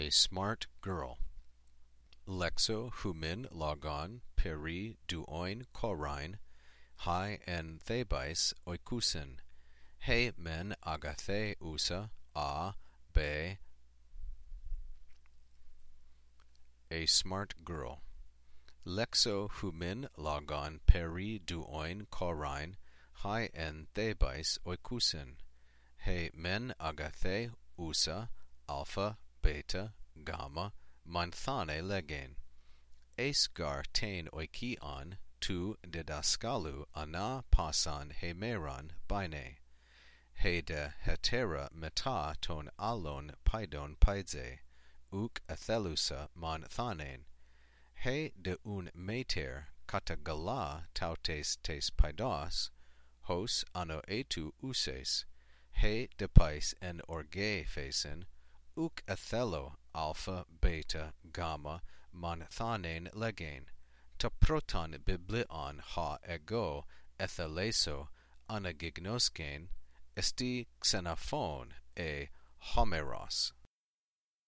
A smart girl. Lexo humin logon peri duoin korain, hai en thebais oikusin, he men agathe usa a be. A smart girl. Lexo humin logon peri duoin korain, hai en thebais oikusin, he men agathe usa alpha beta gamma manthane legen. Eis gar tain oikion tu didaskalu ana pasan hemeron bine. He de hetera meta ton alon paidon paidze, uk athelusa manthanen. He de un meter katagala tautes tes paidos, hos ano etu uses, he de pais en orge facen, uk athelo alpha beta gamma manthanen legen, ta proton biblion ha ego etheleso anagignosken esti xenophon e homeros.